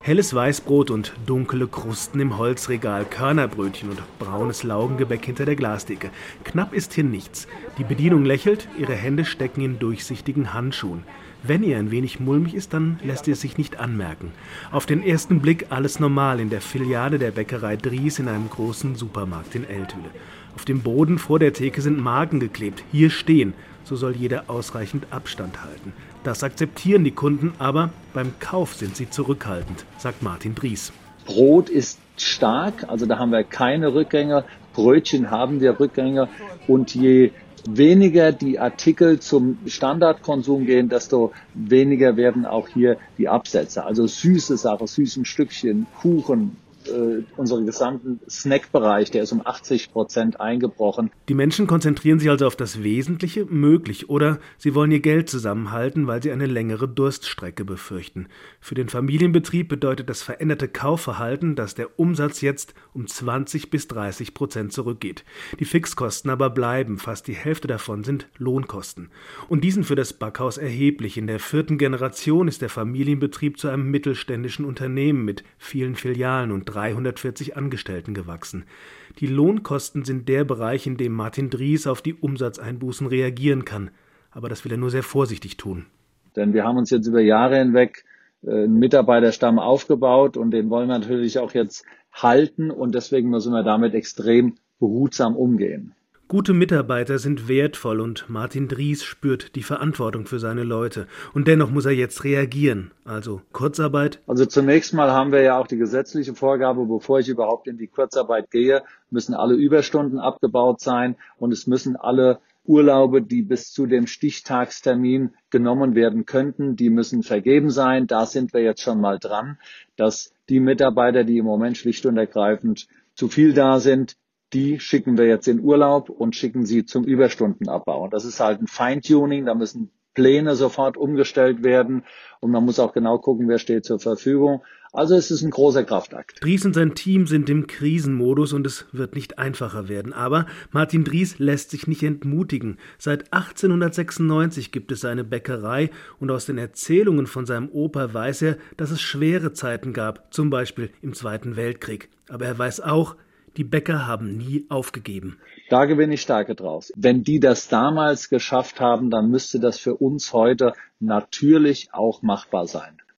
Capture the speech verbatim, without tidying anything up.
Helles Weißbrot und dunkle Krusten im Holzregal, Körnerbrötchen und braunes Laugengebäck hinter der Glastheke. Knapp ist hier nichts. Die Bedienung lächelt, ihre Hände stecken in durchsichtigen Handschuhen. Wenn ihr ein wenig mulmig ist, dann lässt ihr es sich nicht anmerken. Auf den ersten Blick alles normal in der Filiale der Bäckerei Dries in einem großen Supermarkt in Eltville. Auf dem Boden vor der Theke sind Marken geklebt. Hier stehen. So soll jeder ausreichend Abstand halten. Das akzeptieren die Kunden, aber beim Kauf sind sie zurückhaltend, sagt Martin Dries. Brot ist stark, also da haben wir keine Rückgänger. Brötchen haben wir Rückgänger. Und je weniger die Artikel zum Standardkonsum gehen, desto weniger werden auch hier die Absätze. Also süße Sachen, süßen Stückchen, Kuchen, äh, unseren gesamten Snackbereich, der ist um achtzig Prozent eingebrochen. Die Menschen konzentrieren sich also auf das Wesentliche, möglich, oder sie wollen ihr Geld zusammenhalten, weil sie eine längere Durststrecke befürchten. Für den Familienbetrieb bedeutet das veränderte Kaufverhalten, dass der Umsatz jetzt um zwanzig bis dreißig Prozent zurückgeht. Die Fixkosten aber bleiben, fast die Hälfte davon sind Lohnkosten. Und die sind für das Backhaus erheblich. In der vierten Generation ist der Familienbetrieb zu einem mittelständischen Unternehmen mit vielen Filialen und dreihundertvierzig Angestellten gewachsen. Die Lohnkosten sind der Bereich, in dem Martin Dries auf die Umsatzeinbußen reagieren kann. Aber das will er nur sehr vorsichtig tun. Denn wir haben uns jetzt über Jahre hinweg einen Mitarbeiterstamm aufgebaut und den wollen wir natürlich auch jetzt halten und deswegen müssen wir damit extrem behutsam umgehen. Gute Mitarbeiter sind wertvoll und Martin Dries spürt die Verantwortung für seine Leute. Und dennoch muss er jetzt reagieren. Also Kurzarbeit? Also zunächst mal haben wir ja auch die gesetzliche Vorgabe, bevor ich überhaupt in die Kurzarbeit gehe, müssen alle Überstunden abgebaut sein und es müssen alle Urlaube, die bis zu dem Stichtagstermin genommen werden könnten, die müssen vergeben sein. Da sind wir jetzt schon mal dran, dass die Mitarbeiter, die im Moment schlicht und ergreifend zu viel da sind, die schicken wir jetzt in Urlaub und schicken sie zum Überstundenabbau. Und das ist halt ein Feintuning, da müssen Pläne sofort umgestellt werden und man muss auch genau gucken, wer steht zur Verfügung. Also es ist ein großer Kraftakt. Dries und sein Team sind im Krisenmodus und es wird nicht einfacher werden. Aber Martin Dries lässt sich nicht entmutigen. Seit achtzehnhundertsechsundneunzig gibt es seine Bäckerei und aus den Erzählungen von seinem Opa weiß er, dass es schwere Zeiten gab, zum Beispiel im Zweiten Weltkrieg. Aber er weiß auch, die Bäcker haben nie aufgegeben. Da gewinne ich Stärke draus. Wenn die das damals geschafft haben, dann müsste das für uns heute natürlich auch machbar sein.